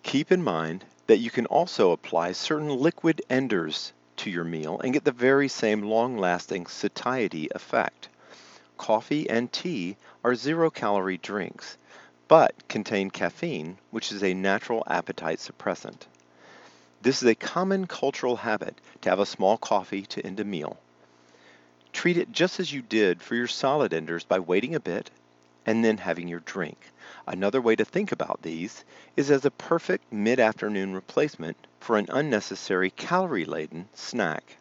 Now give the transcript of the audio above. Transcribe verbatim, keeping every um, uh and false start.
Keep in mind that you can also apply certain liquid enders to your meal and get the very same long-lasting satiety effect. Coffee and tea are zero-calorie drinks, but contain caffeine, which is a natural appetite suppressant. This is a common cultural habit to have a small coffee to end a meal. Treat it just as you did for your solid enders by waiting a bit and then having your drink. Another way to think about these is as a perfect mid-afternoon replacement for an unnecessary calorie-laden snack.